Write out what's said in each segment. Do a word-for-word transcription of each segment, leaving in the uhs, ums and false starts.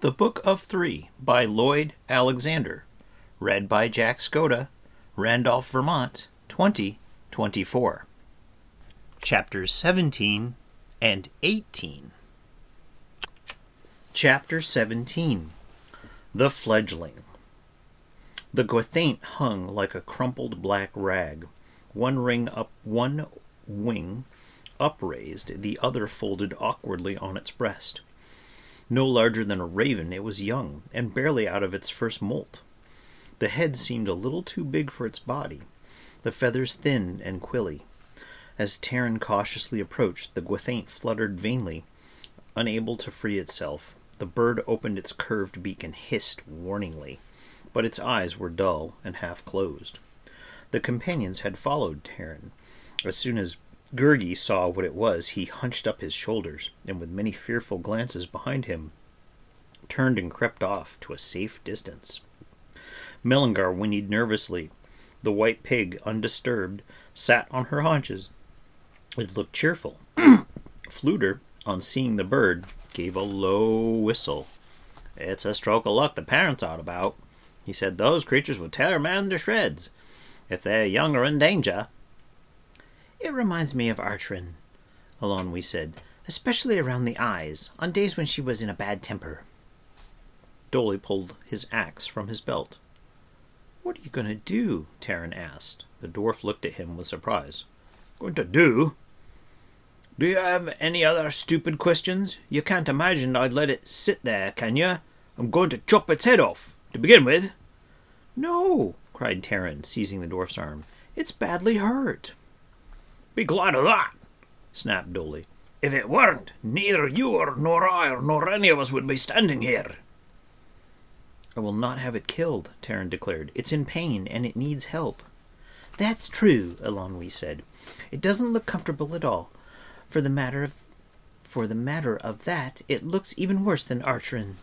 The Book of Three by Lloyd Alexander. Read by Jack Skoda, Randolph, Vermont, twenty twenty-four. Chapters seventeen and eighteen. Chapter seventeen. The Fledgling. The Gwythaint hung like a crumpled black rag, one ring up, one wing upraised, the other folded awkwardly on its breast. No larger than a raven, it was young, and barely out of its first molt. The head seemed a little too big for its body, the feathers thin and quilly. As Taran cautiously approached, the Gwythaint fluttered vainly, unable to free itself. The bird opened its curved beak and hissed warningly, but its eyes were dull and half-closed. The companions had followed Taran. As soon as Gurgi saw what it was, he hunched up his shoulders, and with many fearful glances behind him, turned and crept off to a safe distance. Mellingar whinnied nervously. The white pig, undisturbed, sat on her haunches. It looked cheerful. Fluter, on seeing the bird, gave a low whistle. "It's a stroke of luck the parents ought about," he said. "Those creatures would tear a man to shreds. If they're young or in danger." "It reminds me of Artrin," Eilonwy said, "especially around the eyes, on days when she was in a bad temper." Dolly pulled his axe from his belt. "What are you going to do?" Taran asked. The dwarf looked at him with surprise. "Going to do? Do you have any other stupid questions? You can't imagine I'd let it sit there, can you? I'm going to chop its head off, to begin with." "No," cried Taran, seizing the dwarf's arm. "It's badly hurt." "Be glad of that," snapped Dolly. "If it weren't, neither you nor I nor any of us would be standing here." "I will not have it killed," Taran declared. "It's in pain, and it needs help." "That's true," Eilonwy said. "It doesn't look comfortable at all. For the matter of, for the matter of that, it looks even worse than Artrin."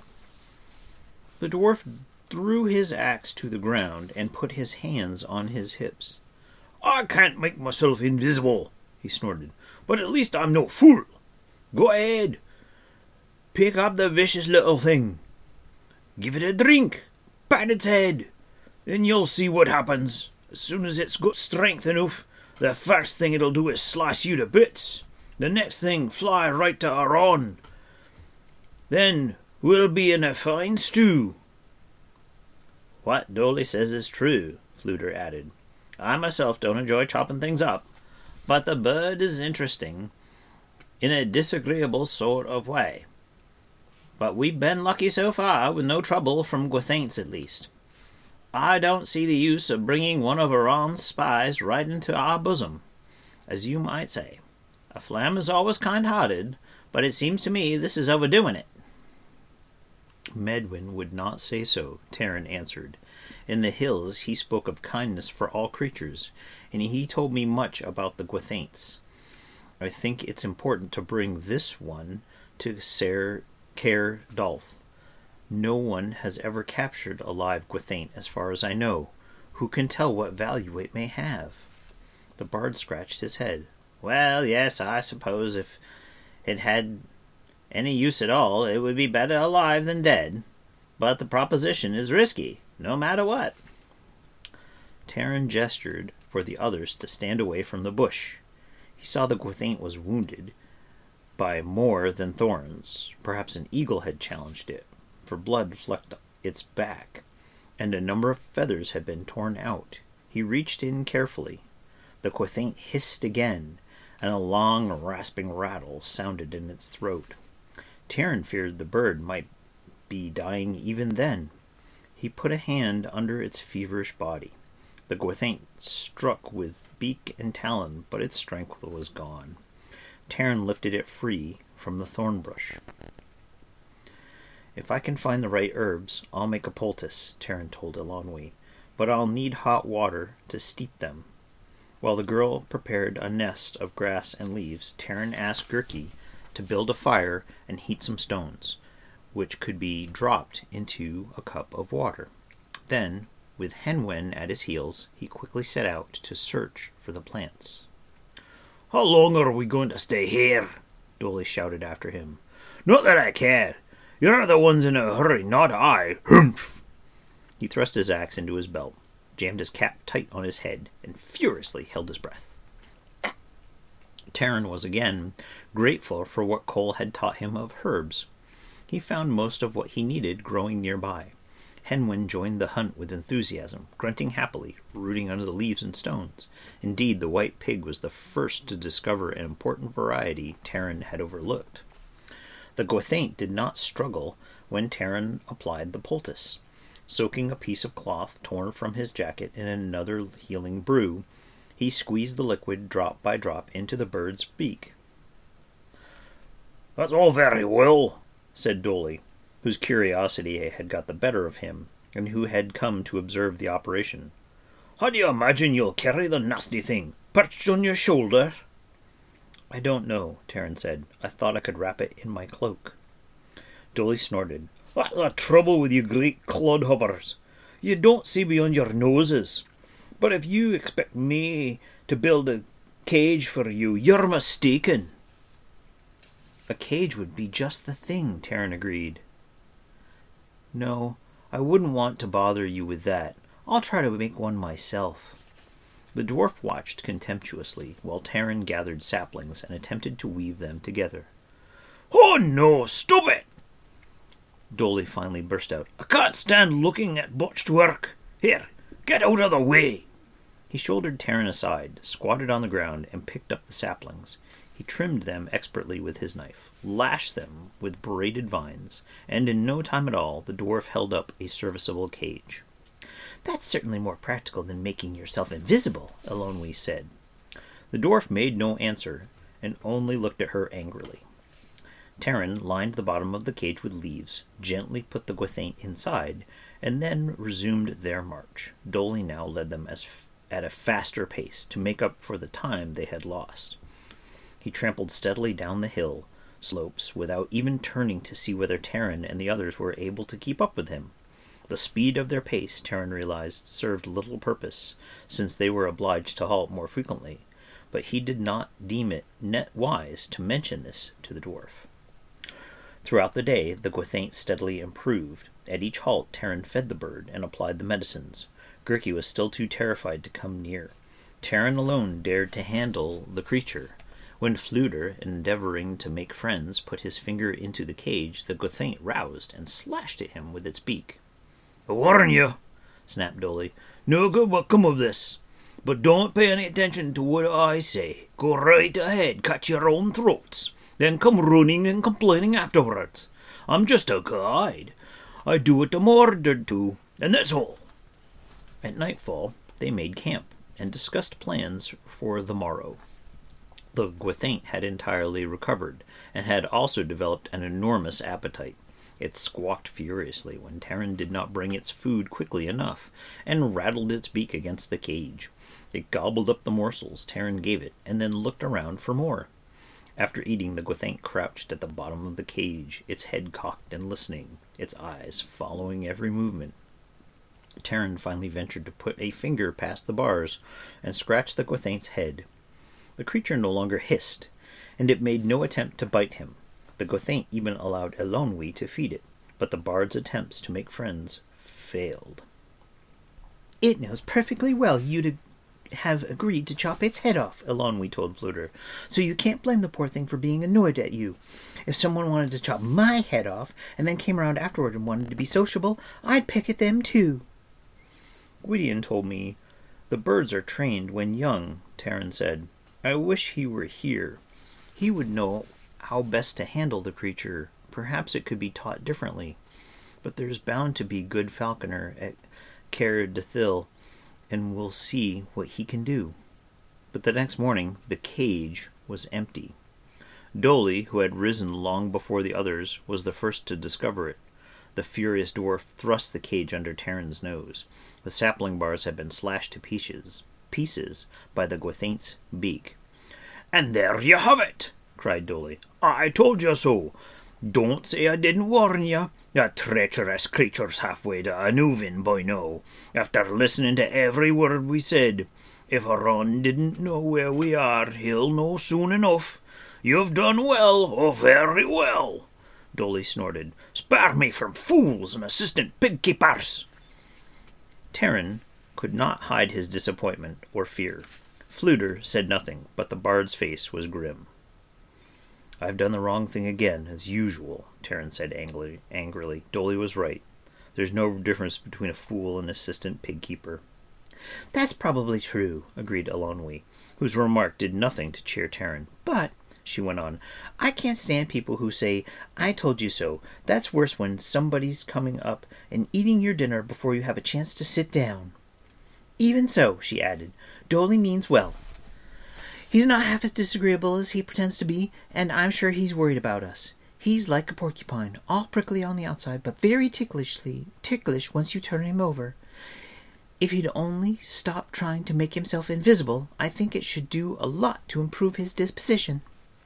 The dwarf threw his axe to the ground and put his hands on his hips. "I can't make myself invisible," he snorted, "but at least I'm no fool. Go ahead. Pick up the vicious little thing. Give it a drink. Pat its head. Then you'll see what happens. As soon as it's got strength enough, the first thing it'll do is slice you to bits. The next thing, fly right to Aron. Then we'll be in a fine stew." "What Dolly says is true," Fluter added. "I myself don't enjoy chopping things up, but the bird is interesting in a disagreeable sort of way. But we've been lucky so far, with no trouble from Gwythaints at least. I don't see the use of bringing one of Aron's spies right into our bosom, as you might say. A Flam is always kind-hearted, but it seems to me this is overdoing it." "Medwin would not say so," Taran answered. "In the hills he spoke of kindness for all creatures, and he told me much about the Gwythaints. I think it's important to bring this one to Ser Caer Dalth. No one has ever captured a live Gwythaint, as far as I know. Who can tell what value it may have?" The bard scratched his head. "Well, yes, I suppose if it had any use at all, it would be better alive than dead. But the proposition is risky, no matter what." Taran gestured for the others to stand away from the bush. He saw the Gwythaint was wounded by more than thorns. Perhaps an eagle had challenged it, for blood flecked its back, and a number of feathers had been torn out. He reached in carefully. The Gwythaint hissed again, and a long, rasping rattle sounded in its throat. Taran feared the bird might be dying even then. He put a hand under its feverish body. The Gwythaint struck with beak and talon, but its strength was gone. Taran lifted it free from the thorn bush. "If I can find the right herbs, I'll make a poultice," Taran told Eilonwy, "but I'll need hot water to steep them." While the girl prepared a nest of grass and leaves, Taran asked Gurgi to build a fire and heat some stones, which could be dropped into a cup of water. Then, with Henwen at his heels, he quickly set out to search for the plants. "How long are we going to stay here?" Dolly shouted after him. "Not that I care. You're the ones in a hurry, not I. Humph! He thrust his axe into his belt, jammed his cap tight on his head, and furiously held his breath. Taran was again grateful for what Cole had taught him of herbs. He found most of what he needed growing nearby. Henwin joined the hunt with enthusiasm, grunting happily, rooting under the leaves and stones. Indeed, the white pig was the first to discover an important variety Taran had overlooked. The Gwythaint did not struggle when Taran applied the poultice. Soaking a piece of cloth torn from his jacket in another healing brew, he squeezed the liquid drop by drop into the bird's beak. "That's all very well," said Dolly, whose curiosity had got the better of him, and who had come to observe the operation. "How do you imagine you'll carry the nasty thing, perched on your shoulder?" "I don't know," Taran said. "I thought I could wrap it in my cloak." Dolly snorted. "That's the trouble with you great clodhoppers. You don't see beyond your noses. But if you expect me to build a cage for you, you're mistaken." "A cage would be just the thing," Taran agreed. "No, I wouldn't want to bother you with that. I'll try to make one myself." The dwarf watched contemptuously while Taran gathered saplings and attempted to weave them together. "Oh no, stop it!" Dolly finally burst out. "I can't stand looking at botched work. Here, get out of the way." He shouldered Taran aside, squatted on the ground, and picked up the saplings. He trimmed them expertly with his knife, lashed them with braided vines, and in no time at all the dwarf held up a serviceable cage. "That's certainly more practical than making yourself invisible," Elonwy said. The dwarf made no answer, and only looked at her angrily. Taran lined the bottom of the cage with leaves, gently put the Gwythaint inside, and then resumed their march. Dolly now led them as f- at a faster pace to make up for the time they had lost. He trampled steadily down the hill slopes without even turning to see whether Taran and the others were able to keep up with him. The speed of their pace, Taran realized, served little purpose, since they were obliged to halt more frequently, but he did not deem it net wise to mention this to the dwarf. Throughout the day, the Gwythaint steadily improved. At each halt, Taran fed the bird and applied the medicines. Gerki was still too terrified to come near. Taran alone dared to handle the creature. When Fflewddur, endeavoring to make friends, put his finger into the cage, the Gwythaint roused and slashed at him with its beak. "I warn you," snapped Dolly. "No good will come of this. But don't pay any attention to what I say. Go right ahead, cut your own throats, then come running and complaining afterwards. I'm just a guide. I do what I'm ordered to, and that's all." At nightfall, they made camp and discussed plans for the morrow. The Gwythaint had entirely recovered, and had also developed an enormous appetite. It squawked furiously when Taran did not bring its food quickly enough, and rattled its beak against the cage. It gobbled up the morsels Taran gave it, and then looked around for more. After eating, the Gwythaint crouched at the bottom of the cage, its head cocked and listening, its eyes following every movement. Taran finally ventured to put a finger past the bars, and scratch the Gwythaint's head. The creature no longer hissed, and it made no attempt to bite him. The Gwythaint even allowed Elonwy to feed it, but the bard's attempts to make friends failed. "It knows perfectly well you'd have agreed to chop its head off," Elonwy told Fflewddur, "so you can't blame the poor thing for being annoyed at you. If someone wanted to chop my head off, and then came around afterward and wanted to be sociable, I'd pick at them too." "Gwydion told me the birds are trained when young," Taran said. "I wish he were here. He would know how best to handle the creature. Perhaps it could be taught differently. But there's bound to be good falconer at Caer Dithil, and we'll see what he can do." But the next morning, the cage was empty. Dolly, who had risen long before the others, was the first to discover it. The furious dwarf thrust the cage under Taran's nose. The sapling bars had been slashed to pieces, pieces by the Gwythaint's beak. "And there you have it," cried Dolly. "I told you so. Don't say I didn't warn you. The treacherous creature's halfway to Anuvin by now, after listening to every word we said. If Aron didn't know where we are, he'll know soon enough. You've done well, oh very well. Dolly snorted. "Spare me from fools and assistant pig-keepers!" Taran could not hide his disappointment or fear. Fflewddur said nothing, but the bard's face was grim. "I've done the wrong thing again, as usual," Taran said angrily. angrily. Dolly was right. There's no difference between a fool and an assistant pig-keeper. "That's probably true," agreed Eilonwy, whose remark did nothing to cheer Taran. "But," she went on, "I can't stand people who say, 'I told you so.' That's worse when somebody's coming up and eating your dinner before you have a chance to sit down. Even so," she added, "Dolly means well. He's not half as disagreeable as he pretends to be, and I'm sure he's worried about us. He's like a porcupine, all prickly on the outside, but very ticklishly ticklish once you turn him over. If he'd only stop trying to make himself invisible, I think it should do a lot to improve his disposition."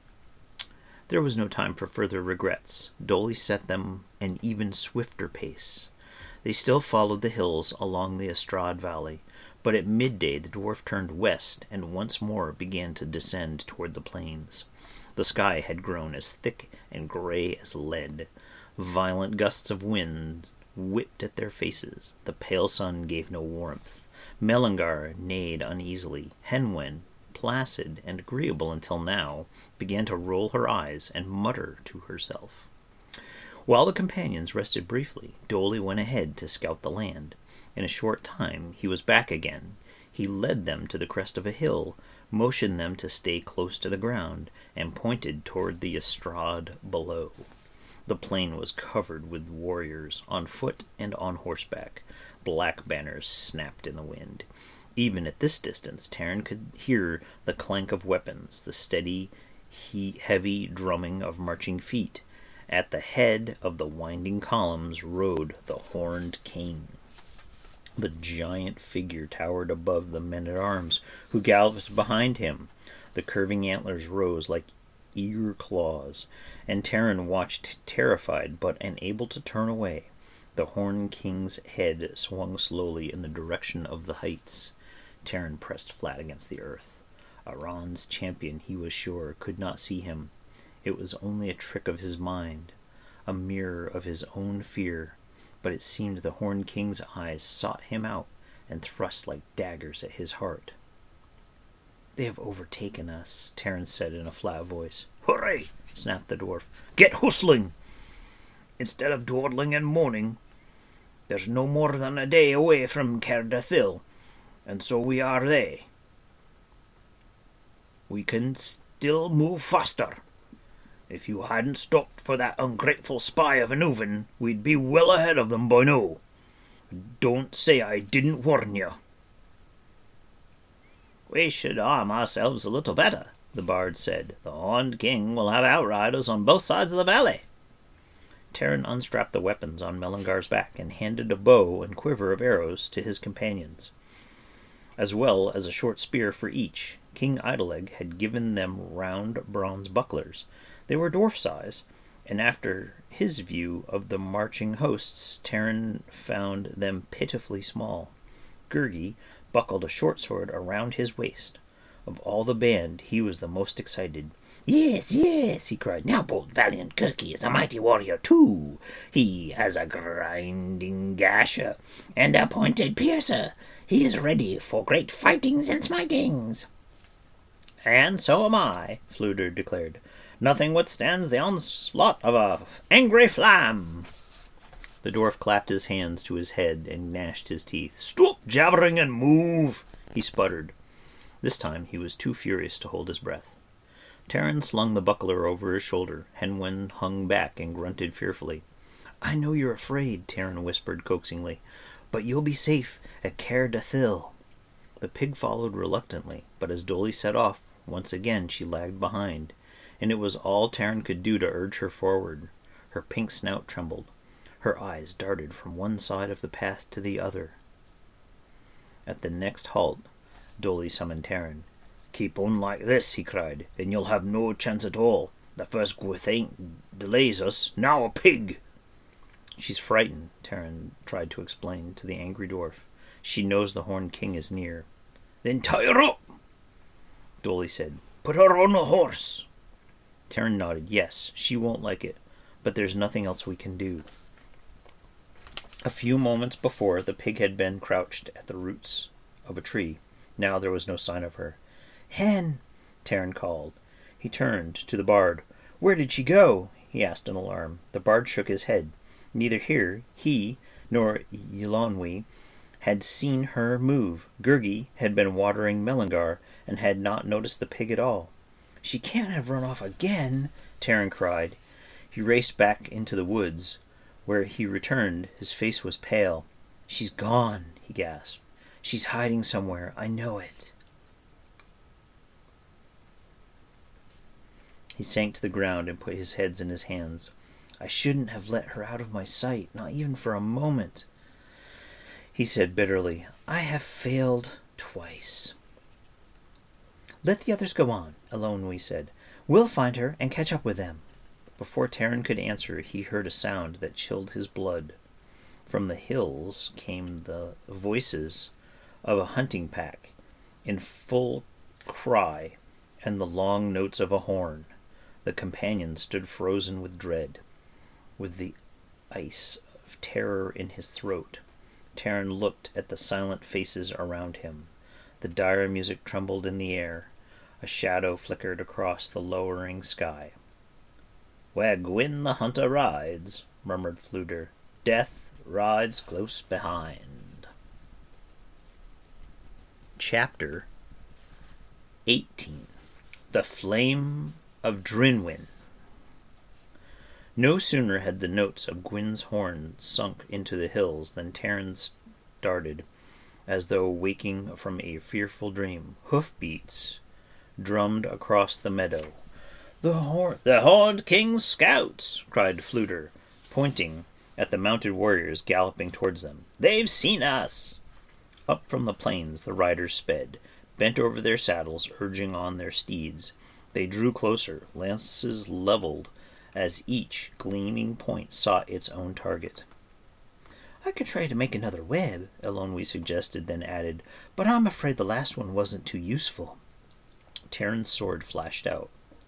There was no time for further regrets. Dolly set them an even swifter pace. They still followed the hills along the Estrad Valley, but at midday the dwarf turned west and once more began to descend toward the plains. The sky had grown as thick and gray as lead. Violent gusts of wind whipped at their faces. The pale sun gave no warmth. Mellingar neighed uneasily. Henwen, placid and agreeable until now, began to roll her eyes and mutter to herself. While the companions rested briefly, Dolly went ahead to scout the land. In a short time he was back again. He led them to the crest of a hill, motioned them to stay close to the ground, and pointed toward the estrade below. The plain was covered with warriors, on foot and on horseback. Black banners snapped in the wind. Even at this distance, Taran could hear the clank of weapons, the steady, he- heavy drumming of marching feet. At the head of the winding columns rode the Horned King. The giant figure towered above the men-at-arms, who galloped behind him. The curving antlers rose like eager claws, and Taran watched terrified but unable to turn away. The Horned King's head swung slowly in the direction of the heights. Taran pressed flat against the earth. Aran's champion, he was sure, could not see him. It was only a trick of his mind, a mirror of his own fear. But it seemed the Horned King's eyes sought him out and thrust like daggers at his heart. "They have overtaken us," Taran said in a flat voice. "Hooray!" snapped the dwarf. "Get hustling! Instead of dawdling and moaning. There's no more than a day away from Caer-Dithil, and so we are they. We can still move faster. If you hadn't stopped for that ungrateful spy of an Uven, we'd be well ahead of them by now. Don't say I didn't warn you." "We should arm ourselves a little better," the bard said. "The Horned King will have outriders on both sides of the valley." Taran unstrapped the weapons on Mellingar's back and handed a bow and quiver of arrows to his companions, as well as a short spear for each. King Eiteleg had given them round bronze bucklers. They were dwarf size, and after his view of the marching hosts, Taran found them pitifully small. Gurgi buckled a short sword around his waist. Of all the band, he was the most excited. "Yes, yes," he cried. "Now bold, valiant Kirky is a mighty warrior too. He has a grinding gasher and a pointed piercer. He is ready for great fightings and smitings." "And so am I," Fflewddur declared. "Nothing withstands the onslaught of a angry flam." The dwarf clapped his hands to his head and gnashed his teeth. "Stop jabbering and move," he sputtered. This time he was too furious to hold his breath. Taran slung the buckler over his shoulder. Henwen hung back and grunted fearfully. "I know you're afraid," Taran whispered coaxingly, "but you'll be safe at Caer-Dithil." The pig followed reluctantly, but as Dolly set off, once again she lagged behind, and it was all Taran could do to urge her forward. Her pink snout trembled. Her eyes darted from one side of the path to the other. At the next halt, Dolly summoned Taran. "Keep on like this," he cried, "and you'll have no chance at all. The first Gwythaint delays us, now a pig." "She's frightened," Taran tried to explain to the angry dwarf. "She knows the Horned King is near." "Then tie her up," Dolly said. "Put her on a horse." Taran nodded. "Yes, she won't like it, but there's nothing else we can do. A few moments before, the pig had been crouched at the roots of a tree. Now there was no sign of her. "Hen!" Taran called. He turned to the bard. "Where did she go?" he asked in alarm. The bard shook his head. Neither here he nor Eilonwy had seen her move. Gurgi had been watering Mellingar and had not noticed the pig at all. "She can't have run off again!" Taran cried. He raced back into the woods. Where he returned, his face was pale. "She's gone," he gasped. "She's hiding somewhere. I know it." He sank to the ground and put his head in his hands. "I shouldn't have let her out of my sight, not even for a moment," he said bitterly. "I have failed twice." "Let the others go on," Eilonwy said. "We'll find her and catch up with them." Before Taran could answer, he heard a sound that chilled his blood. From the hills came the voices of a hunting pack in full cry and the long notes of a horn. The companion stood frozen with dread, with the ice of terror in his throat. Taran looked at the silent faces around him. The dire music trembled in the air. A shadow flickered across the lowering sky. "Where Gwyn the hunter rides," murmured Fflewddur, "death rides close behind." Chapter eighteen. The Flame of Drinwyn. No sooner had the notes of Gwyn's horn sunk into the hills than Taran started, as though waking from a fearful dream. Hoofbeats drummed across the meadow. "The horn, the horned king's scouts!" cried Fflewddur, pointing at the mounted warriors galloping towards them. "They've seen us!" Up from the plains the riders sped, bent over their saddles, urging on their steeds. They drew closer, lances leveled, as each gleaming point sought its own target. "I could try to make another web," Eilonwy suggested, then added, "but I'm afraid the last one wasn't too useful." Taran's sword flashed out.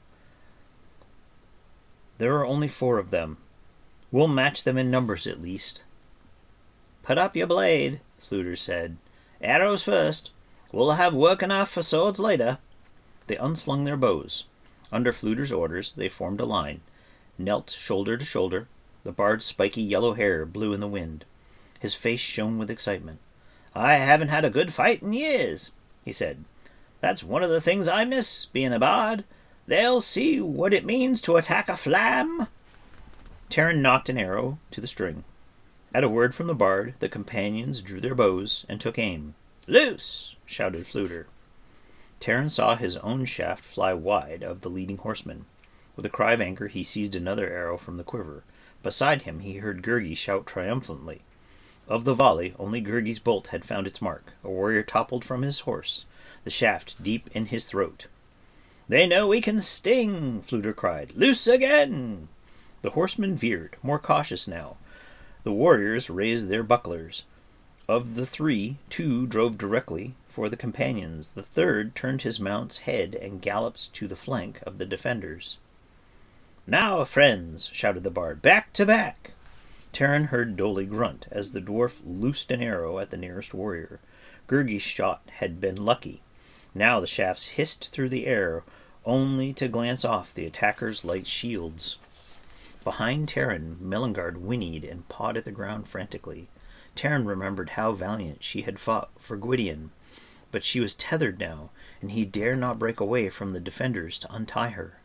"There are only four of them. We'll match them in numbers at least." "Put up your blade," Fflewddur said. "Arrows first. We'll have work enough for swords later." They unslung their bows. Under Fflewddur's orders, they formed a line, knelt shoulder to shoulder. The bard's spiky yellow hair blew in the wind. His face shone with excitement. "I haven't had a good fight in years," he said. "That's one of the things I miss, being a bard. They'll see what it means to attack a flam." Taran knocked an arrow to the string. At a word from the bard, the companions drew their bows and took aim. "Loose!" shouted Fflewddur. Taran saw his own shaft fly wide of the leading horseman. With a cry of anger, he seized another arrow from the quiver. Beside him, he heard Gurgi shout triumphantly. Of the volley, only Gurgi's bolt had found its mark. A warrior toppled from his horse, the shaft deep in his throat. "They know we can sting!" Fflewddur cried. "Loose again!" The horsemen veered, more cautious now. The warriors raised their bucklers. Of the three, two drove directly for the companions. The third turned his mount's head and galloped to the flank of the defenders. "Now, friends," shouted the bard, "back to back!" Taran heard Dolly grunt as the dwarf loosed an arrow at the nearest warrior. Gurgi's shot had been lucky. Now the shafts hissed through the air, only to glance off the attackers' light shields. Behind Taran, Mellingar whinnied and pawed at the ground frantically. Taran remembered how valiant she had fought for Gwydion, but she was tethered now, and he dare not break away from the defenders to untie her.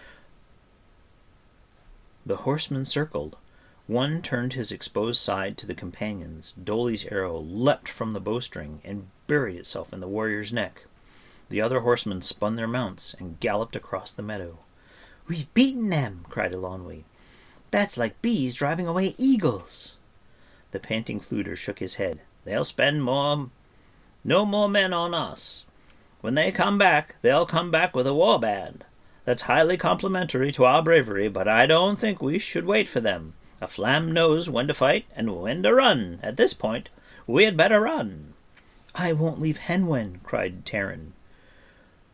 The horsemen circled. One turned his exposed side to the companions. Dolly's arrow leapt from the bowstring and buried itself in the warrior's neck. The other horsemen spun their mounts and galloped across the meadow. "We've beaten them!" cried Eilonwy. "That's like bees driving away eagles." The panting Fflewddur shook his head. "They'll spend more, no more men on us. When they come back, they'll come back with a war band. That's highly complimentary to our bravery, but I don't think we should wait for them. A flam knows when to fight and when to run. At this point, we had better run." "I won't leave Henwen," cried Taran.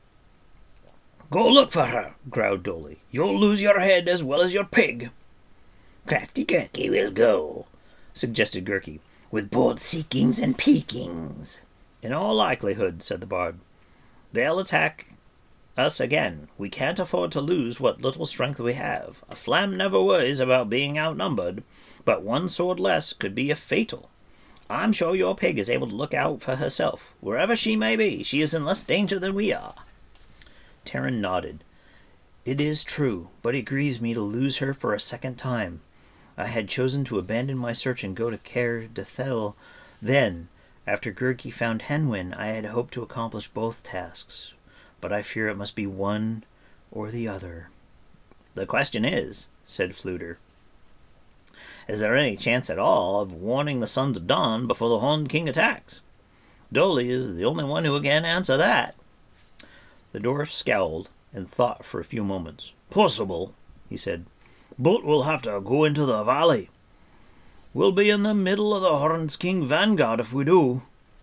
"Go look for her," growled Dolly. "You'll lose your head as well as your pig." Crafty Gurky will go, suggested Gurky, with bold seekings and peekings. In all likelihood, said the bard. They'll attack us again. We can't afford to lose what little strength we have. A flam never worries about being outnumbered, but one sword less could be a fatal. I'm sure your pig is able to look out for herself. Wherever she may be, she is in less danger than we are. Taran nodded. It is true, but it grieves me to lose her for a second time. I had chosen to abandon my search and go to Caer Dithel. Then, after Gurky found Henwin, I had hoped to accomplish both tasks, but I fear it must be one or the other. The question is, said Fflewddur, is there any chance at all of warning the Sons of Dawn before the Horned King attacks? Dolly is the only one who can answer that. The dwarf scowled and thought for a few moments. Possible, he said, but we'll have to go into the valley. We'll be in the middle of the Horned King vanguard if we do.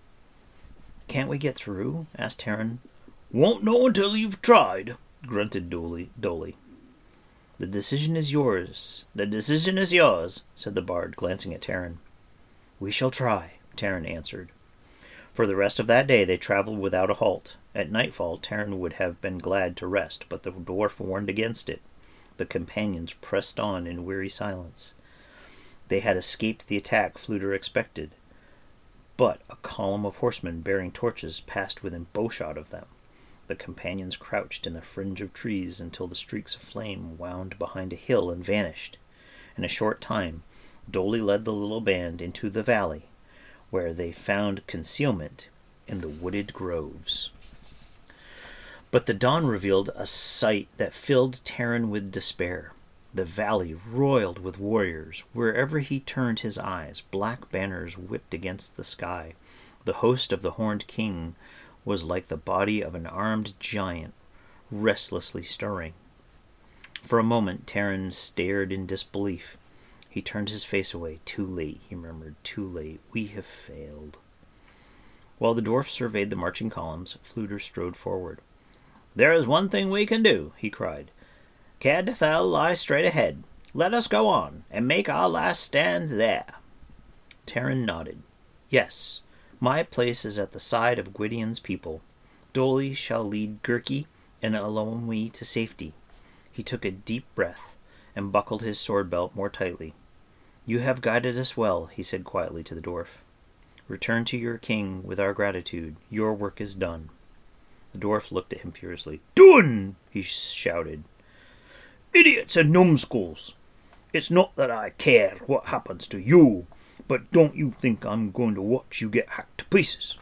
Can't we get through? Asked Taran. Won't know until you've tried, grunted Dolly. Dolly. The decision is yours. The decision is yours, said the bard, glancing at Taran. We shall try, Taran answered. For the rest of that day they travelled without a halt. At nightfall Taran would have been glad to rest, but the dwarf warned against it. The companions pressed on in weary silence. They had escaped the attack Fflewddur expected, but a column of horsemen bearing torches passed within bowshot of them. The companions crouched in the fringe of trees until the streaks of flame wound behind a hill and vanished. In a short time, Dolly led the little band into the valley, where they found concealment in the wooded groves. But the dawn revealed a sight that filled Taran with despair. The valley roiled with warriors. Wherever he turned his eyes, black banners whipped against the sky. The host of the Horned King was like the body of an armed giant, restlessly stirring. For a moment Taran stared in disbelief. He turned his face away. Too late, he murmured. Too late. We have failed. While the dwarf surveyed the marching columns, Fflewddur strode forward. There is one thing we can do, he cried. Caer Dithel lies straight ahead. Let us go on, and make our last stand there. Taran nodded. Yes, my place is at the side of Gwydion's people. Dolly shall lead Gurky and Eilonwy to safety. He took a deep breath and buckled his sword belt more tightly. You have guided us well, he said quietly to the dwarf. Return to your king with our gratitude. Your work is done. The dwarf looked at him furiously. Done! He shouted. Idiots and numbskulls! It's not that I care what happens to you, but don't you think I'm going to watch you get hacked to pieces?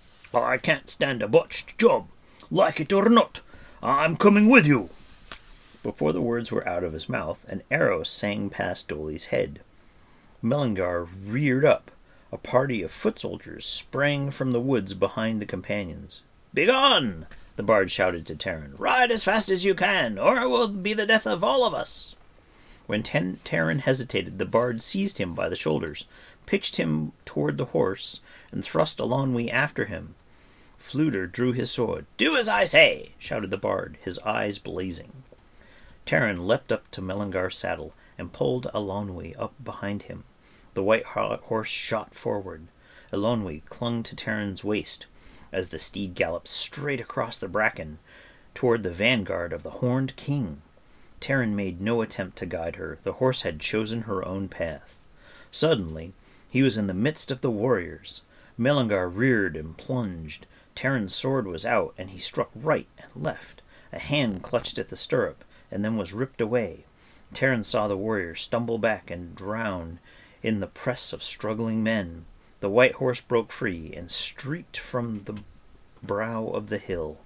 I can't stand a botched job. Like it or not, I'm coming with you. Before the words were out of his mouth, an arrow sang past Dolly's head. Mellingar reared up. A party of foot soldiers sprang from the woods behind the companions. Begone! The bard shouted to Taran. Ride as fast as you can, or it will be the death of all of us. When Ten- Taran hesitated, the bard seized him by the shoulders, pitched him toward the horse, and thrust Eilonwy after him. Fflewddur drew his sword. Do as I say, shouted the bard, his eyes blazing. Taran leapt up to Mellingar's saddle and pulled Eilonwy up behind him. The white horse shot forward. Eilonwy clung to Taran's waist as the steed galloped straight across the bracken toward the vanguard of the Horned King. Taran made no attempt to guide her. The horse had chosen her own path. Suddenly, he was in the midst of the warriors. Mellingar reared and plunged. Taran's sword was out, and he struck right and left. A hand clutched at the stirrup, and then was ripped away. Taran saw the warrior stumble back and drown in the press of struggling men. The white horse broke free and streaked from the brow of the hill.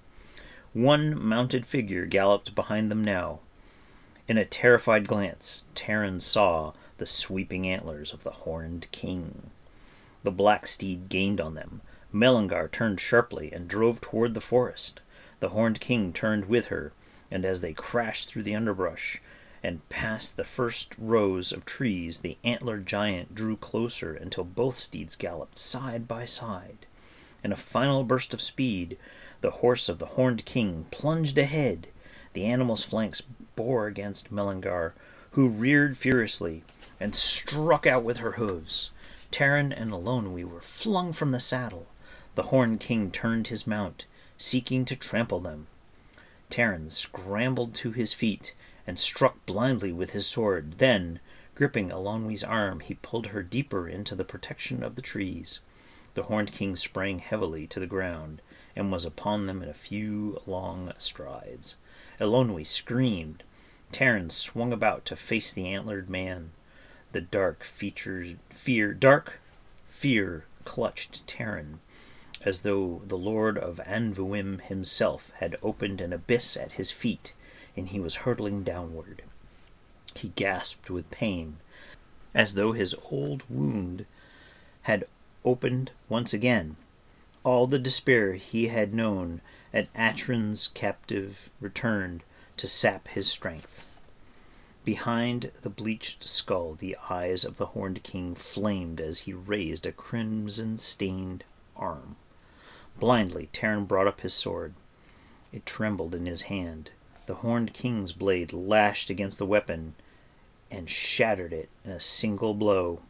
One mounted figure galloped behind them now. In a terrified glance, Taran saw the sweeping antlers of the Horned King. The black steed gained on them. Mellingar turned sharply and drove toward the forest. The Horned King turned with her, and as they crashed through the underbrush and past the first rows of trees, the antlered giant drew closer until both steeds galloped side by side. In a final burst of speed, the horse of the Horned King plunged ahead. The animal's flanks bore against Mellingar, who reared furiously. and struck out with her hooves. Taran and Elonwy were flung from the saddle. The Horned King turned his mount, seeking to trample them. Taran scrambled to his feet and struck blindly with his sword. Then, gripping Elonwy's arm, he pulled her deeper into the protection of the trees. The Horned King sprang heavily to the ground and was upon them in a few long strides. Elonwy screamed. Taran swung about to face the antlered man. The dark features, fear, dark fear clutched Taran, as though the Lord of Anvuim himself had opened an abyss at his feet, and he was hurtling downward. He gasped with pain, as though his old wound had opened once again. All the despair he had known at Atron's captive returned to sap his strength. Behind the bleached skull, the eyes of the Horned King flamed as he raised a crimson-stained arm. Blindly, Taran brought up his sword. It trembled in his hand. The Horned King's blade lashed against the weapon and shattered it in a single blow.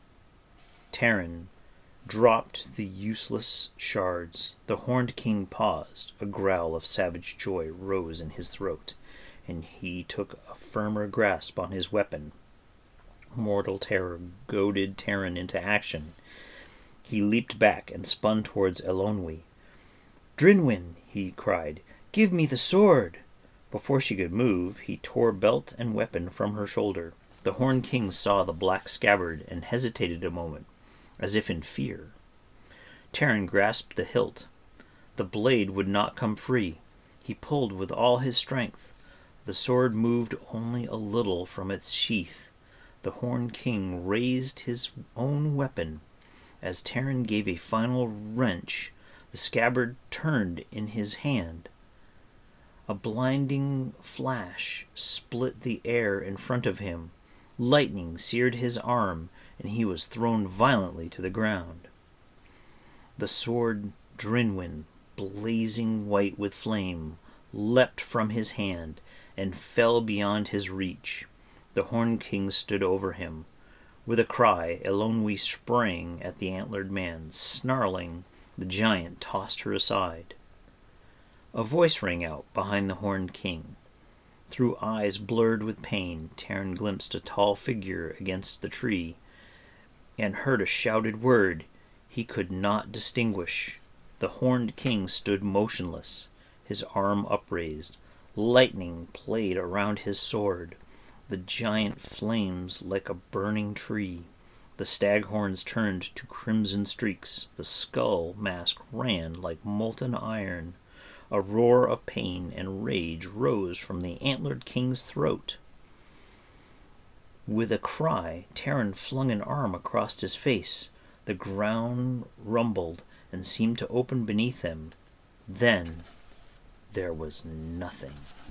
Taran dropped the useless shards. The Horned King paused. A growl of savage joy rose in his throat, and he took a firmer grasp on his weapon. Mortal terror goaded Taran into action. He leaped back and spun towards Elonwy. "Drinwyn," he cried, "give me the sword!" Before she could move, he tore belt and weapon from her shoulder. The Horned King saw the black scabbard and hesitated a moment, as if in fear. Taran grasped the hilt. The blade would not come free. He pulled with all his strength. The sword moved only a little from its sheath. The Horned King raised his own weapon. As Taran gave a final wrench, the scabbard turned in his hand. A blinding flash split the air in front of him. Lightning seared his arm, and he was thrown violently to the ground. The sword Drinwyn, blazing white with flame, leapt from his hand and fell beyond his reach. The Horned King stood over him. With a cry, Elonwy sprang at the antlered man. Snarling, the giant tossed her aside. A voice rang out behind the Horned King. Through eyes blurred with pain, Taran glimpsed a tall figure against the tree, and heard a shouted word he could not distinguish. The Horned King stood motionless, his arm upraised. Lightning played around his sword. The giant flames like a burning tree. The staghorns turned to crimson streaks. The skull mask ran like molten iron. A roar of pain and rage rose from the antlered king's throat. With a cry, Taran flung an arm across his face. The ground rumbled and seemed to open beneath him. Then there was nothing.